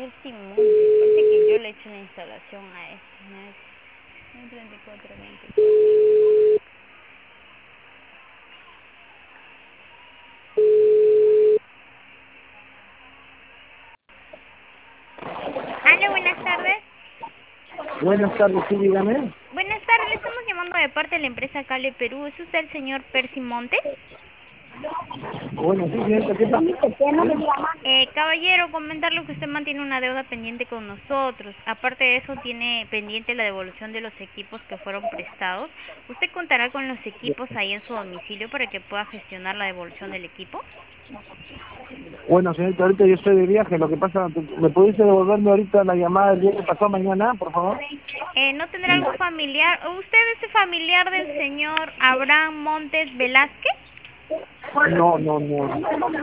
Percy Montes, parece que yo le he hecho una instalación a este. 3424. Aló, buenas tardes. Buenas tardes, sí, dígame. Buenas tardes, le estamos llamando de parte de la empresa Cable Perú. ¿Es usted el señor Percy Montes? Bueno, sí, señorita, ¿qué pasa? Caballero, comentarle que usted mantiene una deuda pendiente con nosotros. Aparte de eso, tiene pendiente la devolución de los equipos que fueron prestados. ¿Usted contará con los equipos ahí en su domicilio para que pueda gestionar la devolución del equipo? Bueno, señorita, ahorita yo estoy de viaje, lo que pasa, ¿me pudiese devolverme ahorita la llamada del día que pasó mañana, por favor? ¿No tendrá algún familiar? ¿Usted es familiar del señor Abraham Montes Velázquez? No, no, no.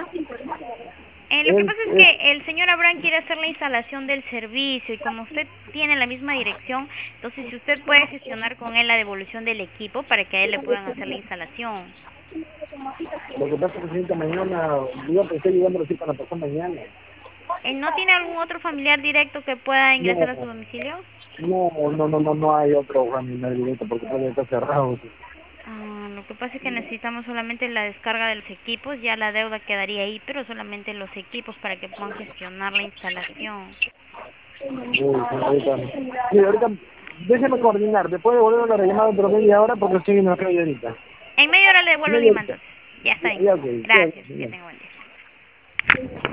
Lo que Él pasa es es, que el señor Abraham quiere hacer la instalación del servicio y como usted tiene la misma dirección, entonces si usted puede gestionar con él la devolución del equipo para que a él le puedan hacer la instalación. lo que pasa es que señorita, mañana, digo que estoy llegando recién para pasar mañana. ¿No tiene algún otro familiar directo que pueda ingresar a su No, domicilio? no hay otro familiar directo porque todavía está cerrado. Lo que pasa es que necesitamos solamente la descarga de los equipos, ya la deuda quedaría ahí, pero solamente los equipos para que puedan gestionar la instalación. Uy, señorita. Sí, ahorita, déjeme coordinar, después de volver a la llamada dentro de media hora porque estoy en la calle ahorita. En media hora le devuelvo Media Lima horita. entonces. Ya está bien. Ya, ok, Gracias, que ya. tenga buen día.